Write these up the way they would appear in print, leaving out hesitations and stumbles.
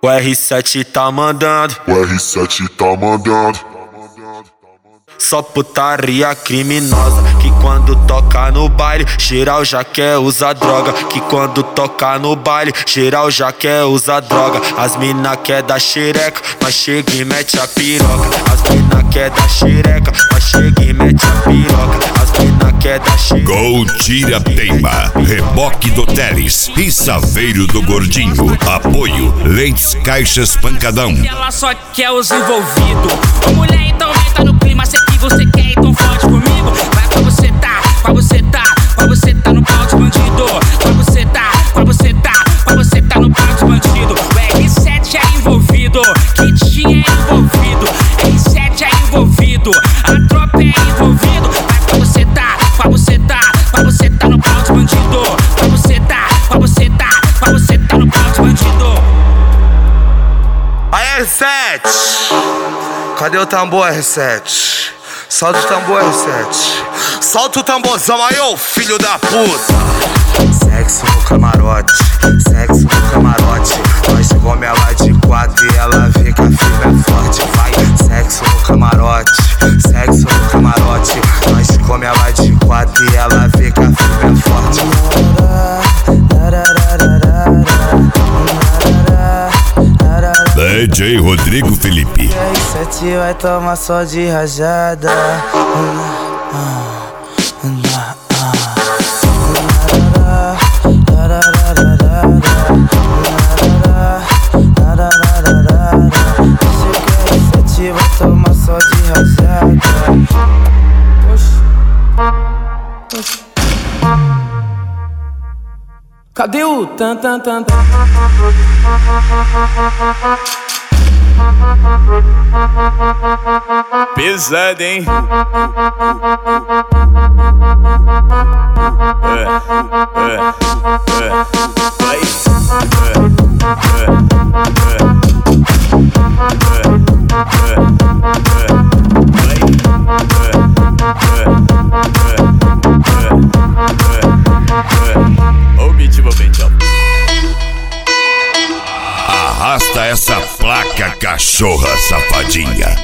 O R7 tá mandando, o R7 tá mandando. só putaria criminosa, que quando toca no baile, geral já quer usar droga. Que quando toca no baile, geral já quer usar droga. As mina quer dar xereca, mas chega e mete a piroca. As mina quer dar xereca, mas chega e mete a piroca. As mina quer dar xereca. Gol Tira Teima, Reboque do Teles e Saveiro do Gordinho. Apoio Leites Caixas Pancadão. Ela só quer os envolvidos. Ô mulher, então vem, tá no clima, sei que você quer, então fode comigo. Vai pra você tá, pra você tá, pra você tá no pau de bandido. Pra você tá, pra você tá, pra você tá no pau de bandido. O R7 é envolvido, Kitinha é envolvido, R7 é envolvido, a tropa é envolvido. Vai pra você tá, pra você tá, pra você tá no pau de bandido. Pra você tá, pra você tá, pra você tá no pau de bandido. Aí R7, cadê o tambor R7? Solta o tambor R7. Solta o tamborzão aí, ô filho da puta. Sexo no camarote, sexo no camarote. Nós come ela de quatro e ela vê que a firma é forte. Vai, sexo no camarote, sexo no camarote. Nós come ela de quatro e ela vê que a firma é forte. DJ Rodrigo Felipe. R7 vai tomar só de rajada. R7 vai tomar só de rajada. Cadê o tan tan tan tan? Pesado, hein? Ô beat envolvente, ó. Arrasta essa placa, cachorra safadinha.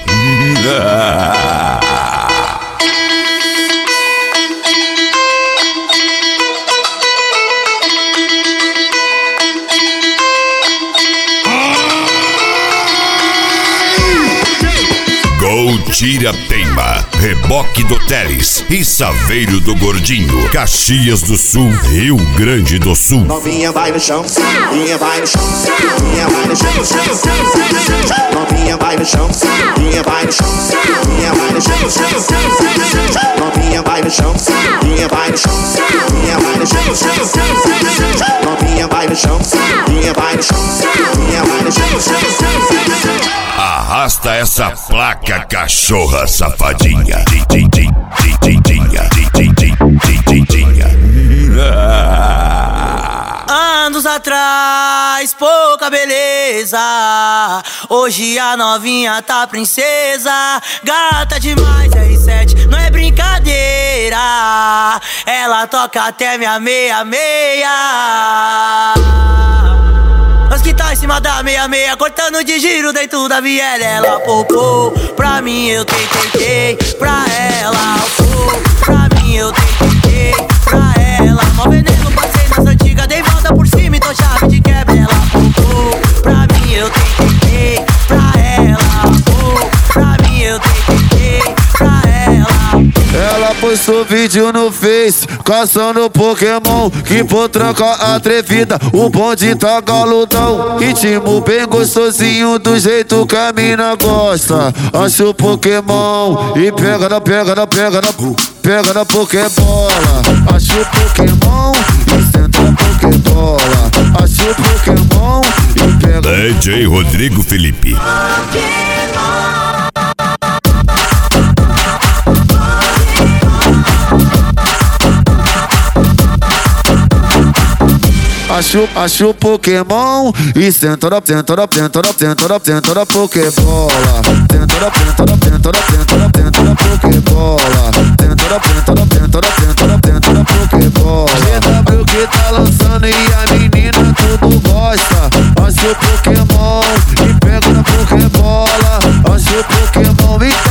Gol Tira Teima, Reboque do Teles e Saveiro do Gordinho. Caxias do Sul, Rio Grande do Sul. Novinha vai no chão, novinha vai no chão, novinha vai no chão, novinha vai no chão, novinha vai no chão, novinha vai no chão, novinha vai no chão, novinha vai no chão, novinha vai no chão, novinha vai no chão, novinha vai no chão, novinha vai no chão. Arrasta essa placa, cachorra safadinha. Anos atrás, pouca beleza. Hoje a novinha tá princesa. Gata demais, R7, não é brincadeira. Ela toca até minha meia-meia. Nós que tá em cima da meia-meia, cortando de giro dentro da viela. Ela popou, pra mim eu tentei, pra ela pô. Pra mim eu tentei, pra ela. Mó veneno, passei nas antigas, dei volta por cima e tô chave de quebra. Ela popou, pra mim eu tentei, pra ela pô. Pra mim eu tentei, pra ela. Ela postou vídeo no Face, caçando Pokémon. Que potranca atrevida, o bonde tá galudão. Ritmo bem gostosinho, do jeito que a mina gosta. Acha o Pokémon e pega na Pokébola. Acha o Pokémon e senta na Pokébola. Acha o Pokémon e pega. DJ Rodrigo Felipe. Acha o Pokémon e senta na Pokébola. Senta na Pokébola. Senta na Pokébola. GW que tá lançando e a menina tudo gosta. Acha o Pokémon no Pokémon, então